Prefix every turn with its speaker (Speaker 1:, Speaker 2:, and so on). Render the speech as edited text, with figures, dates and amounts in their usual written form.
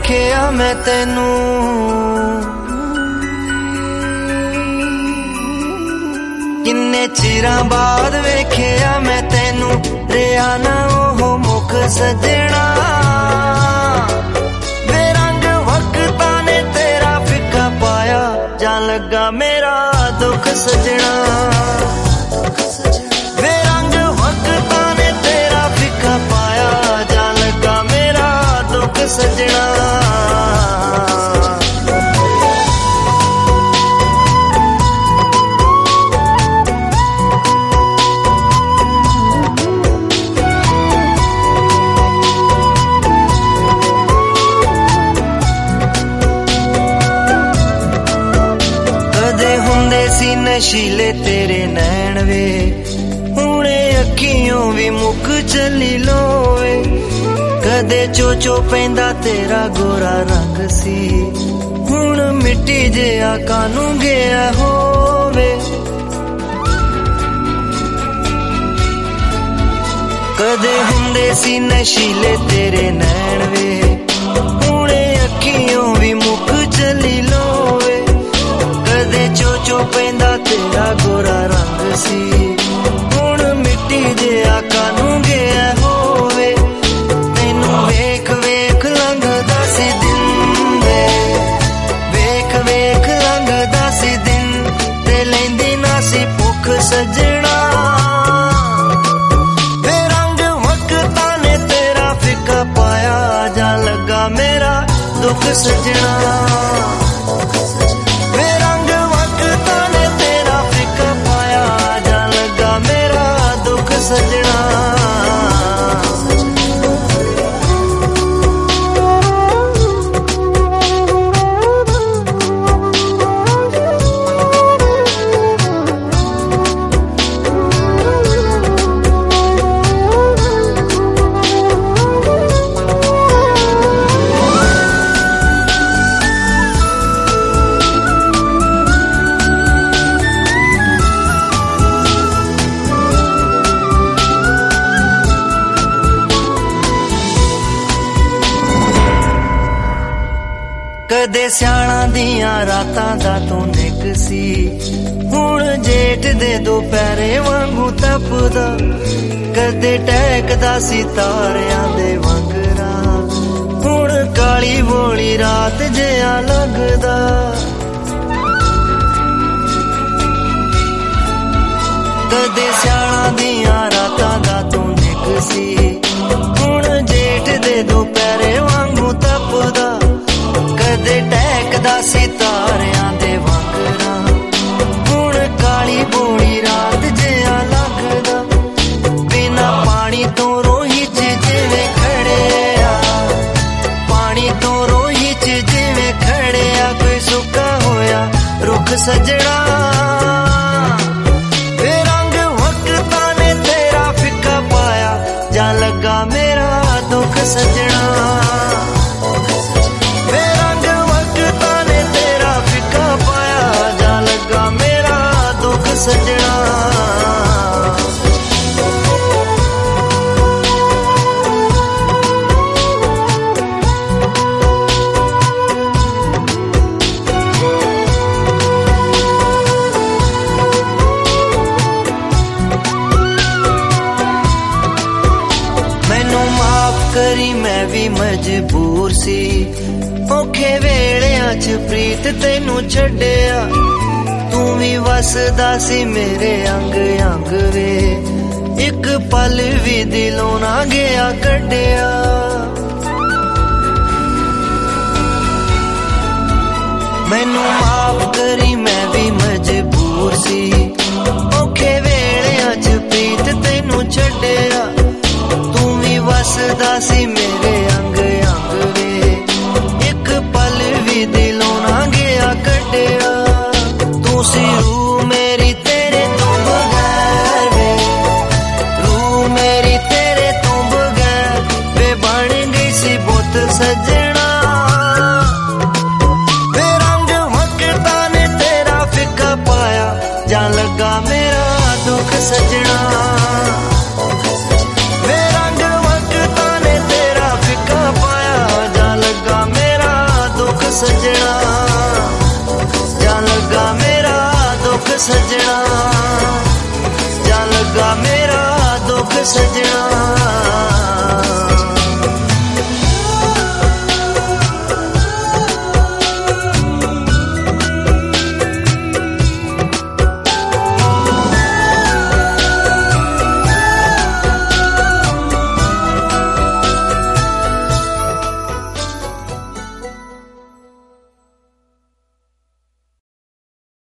Speaker 1: वेखिया मैं तेनू किन्ने चिरां बाद वेखिया मैं तेनू रिया ना ओह मुख सजना बेरंग वक्तां ने तेरा फिक्का पाया जां लगा मेरा दुख सजना बेरंग वक्तां ने तेरा फिक्का पाया जां लगा मेरा दुख सजना नशीले तेरे नैन वे हुणे अखियों भी मुक चली लोवे कदे चोचो पैंदा तेरा गोरा रंग सी हुण मिट्टी जिहा कानू गया होवे कदे हुंदे सी नशीले तेरे नैन वे हुणे अखियों भी मुक चली लोवे कदे चोचो पैंदा तेरा गोरा रंग सी हुण मिट्टी जिहा कानू गया होवे तैनू वेख वेख लंघदा सी दिन वे वेख वेख लंघदा सी दिन ते लैंदी ना सी भुख सजना बेरंग वक्तां ने तेरा फिक्का पाया जां लगा मेरा दुख सजना सजना कदे सियाणा दियां रातां दा तू निक सी हुण जेठ दे दोपहरे वांगू तपदा कदे टहकदा सी तारियां दे वंगरा हुण काली बोली रात जिहा लगदा कदे सियाणा दियां रातां दा तू निक सी हुण जेठ दे दोपहरे वांगू तपदा कदे टहकदा सी तारियां दे वंगरा हुण काली बोली रात जिहा लगदा बिना पानी तो रोही च जिवें खड़िया पानी तो रोही च जिवें खड़िया कोई सुक्का होया रुख सजना बेरंग वक्तां ने तेरा फिक्का पाया जां लगा मेरा दुख सजना सजना मैनू माफ करी मैं भी मजबूर सी औखे वेलियां च प्रीत तैनू छड्डिया तू भी वसदा सी मेरे अंग अंग वे एक पल भी दिलों ना गया कड्डिया मैनू माफ करी मैं भी मजबूर सी औखे वेलियां च प्रीत तैनू छड्डिया तू भी वसदा सी मेरे अंग अंग वे एक पल भी दिलों ना गया कड्डिया रूह मेरी तेरे तो बगैर वे रूह मेरी तेरे तो बगैर वे बन गई सी बुत सजना बेरंग वक्तां ने तेरा फिक्का पाया जां लगा मेरा दुख सजना बेरंग वक्तां ने तेरा फिक्का पाया जां लगा मेरा ਸਜਣਾ